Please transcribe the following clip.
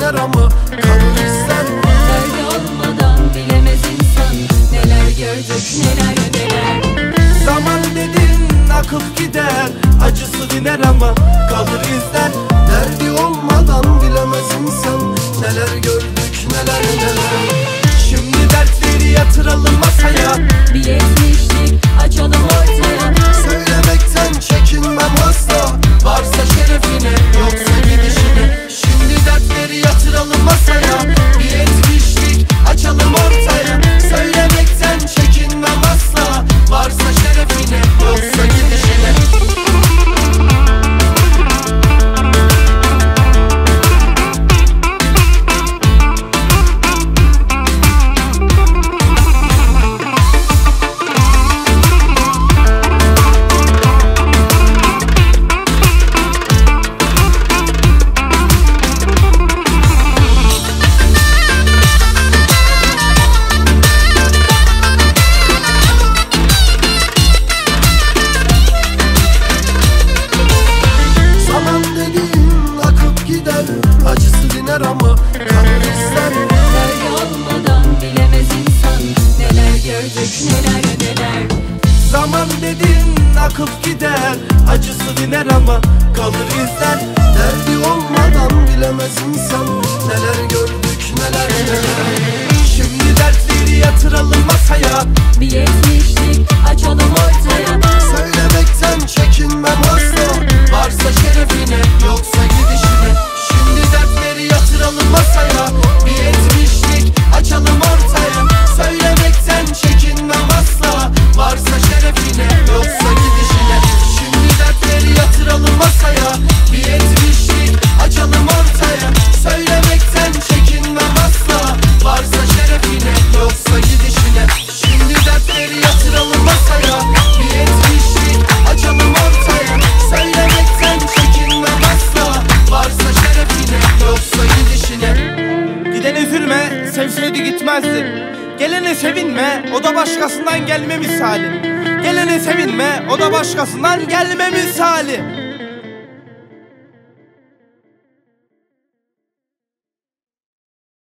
dinler ama kalır izler. Derdi olmadan bilemez insan, neler gördük neler. Zaman dedin akıp gider, acısı diner ama kalır izler. Derdi olmadan bilemez insan, neler gördük neler. Şimdi dertleri yatıralım masaya, Bir geçmişlik açalım ortaya. söylemekten çekinmem asla, varsa şerefine yoksa gidişine. Şimdi dertleri yatıralım masaya, bir etmişlik açalım ortaya. Söylemekten çekinmem asla, varsa şerefine yoksa gidişine. Acısı diner ama kalır izler. Derdi olmadan bilemez insan, neler gördük neler. Zaman dedin akıp gider, acısı diner ama kalır izler. Derdi olmadan bilemez insan, neler gördük neler. Şimdi dertleri yatıralım masaya, Bir geçmişlik açalım ortaya. söylemekten çekinmem asla, varsa şerefine yoksa gidişine. Şimdi dertleri yatıralım masaya, bir etmişlik açalım ortaya. Söylemekten çekinmem asla, varsa şerefine yoksa gidişine. Şimdi dertleri yatıralım masaya, bir etmişlik açalım ortaya. Söylemekten çekinmem asla, varsa şerefine yoksa gidişine. Şimdi dertleri yatıralım masaya, bir etmişlik açalım ortaya. Söylemekten çekinmem asla, varsa şerefine yoksa gidişine. Gidene üzülme, sevseydi gitmezdi. Gelene sevinme, o da başkasından gelme misali. Gelene sevinme, o da başkasından gelme misali.